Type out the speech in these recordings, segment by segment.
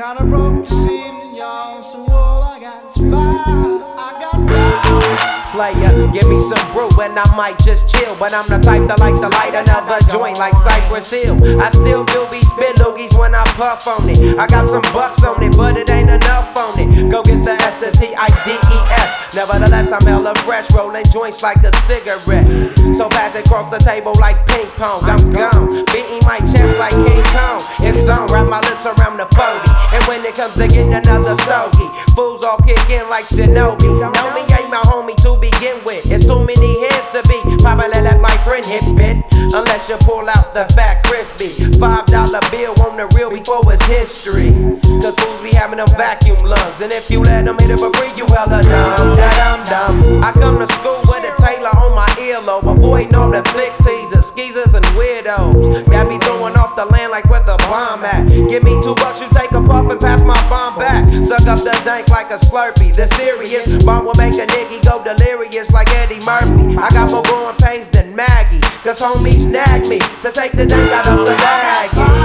Kinda broke, you seem young, so all I got is fire. I got fire. Player, give me some brew and I might just chill. But I'm the type that like to light another joint like Cypress Hill. I still do be spit loogies when I puff on it. I got some bucks on it, but it ain't enough on it. Go get the S, the T-I-D-E-S. Nevertheless, I'm hella fresh, rolling joints like a cigarette. So pass it across the table like ping pong. I'm gone, beating my chest like King Kong. It's on, wrap my lips around the 40. And when it comes to getting another stogie, fools all kick in like Shinobi. Know me ain't my homie to begin with. It's too many heads to be. Probably let my friend hit bit. Unless you pull out the fat crispy $5 bill on the real before it's history. Cause fools be having them vacuum lungs. And if you let them hit it for free, you hella dumb, da-dum-dum. I come to school with a Taylor on my earlobe, avoiding all the thick teasers, skeezers and weirdos. Got me throwing off the land like where the bomb at. Give me $2, you take a puff and pass my bomb back. Suck up the dank like a Slurpee. The serious bomb will make a nigga go delirious like Eddie Murphy. I got more growing pains than Maggie, cause homies nag me to take the dank out of the bag.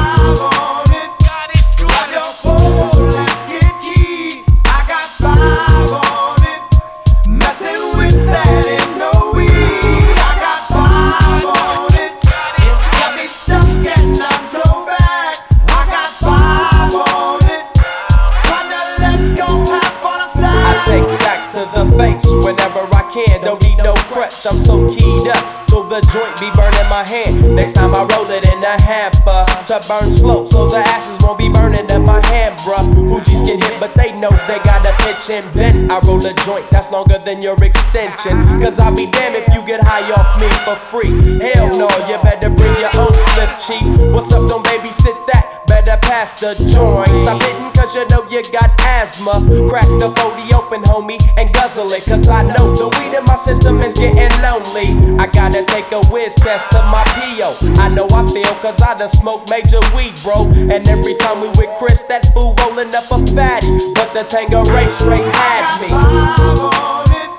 Take sacks to the face whenever I can. Don't need no crutch, I'm so keyed up till the joint be burning my hand. Next time I roll it in a hamper to burn slow, so the ashes won't be burning in my hand, bruh. Hoogies get hit, but they know they gotta pitch and bend. I roll a joint that's longer than your extension, cause I'll be damned if you get high off me for free. Hell no, you better bring your own split, cheap. What's up, don't babysit that? Better pass the joint. Stop hitting cause you know you got asthma. Crack the 40 open, homie, and guzzle it, cause I know the weed in my system is getting lonely. I gotta take a whiz test to my P.O. I know I feel cause I done smoked major weed, bro. And every time we with Chris, that fool rolling up a fatty. But the Tanqueray straight had me.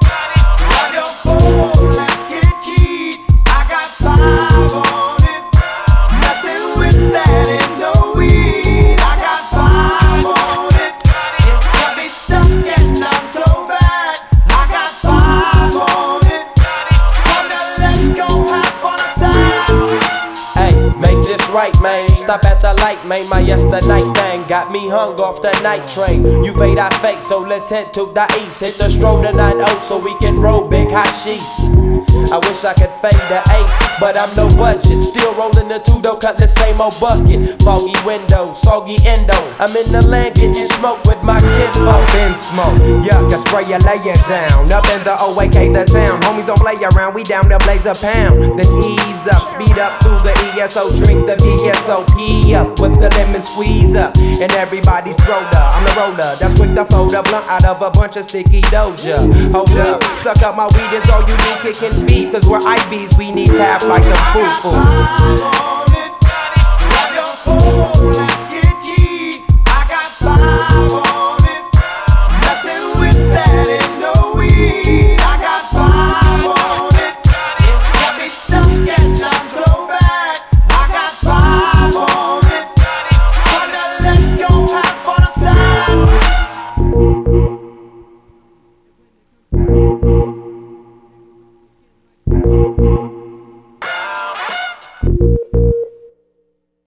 Right, man, stop at the light, man. My yesterday thing got me hung off the night train. You fade, I fake, so let's head to the east. Hit the stroll to 9-0 so we can roll big hashish. I wish I could fade the 8, but I'm no budget. Still rolling the 2 though, cut the same old bucket. Foggy windows, soggy endo. I'm in the land getting smoke with my kinfolk. Up in smoke, yuck, I spray you, lay it down. Up in the OAK, the town. Homies don't play around, we down to blaze a pound. Then ease up, speed up through the ESO, drink the VSOP up with the lemon squeeze up. And everybody's roller, I'm the roller that's quick to fold a blunt out of a bunch of sticky doja. Hold up, suck up my weed, it's all you do, kicking feet. Cause we're IBs, we need tap like the foo-foo.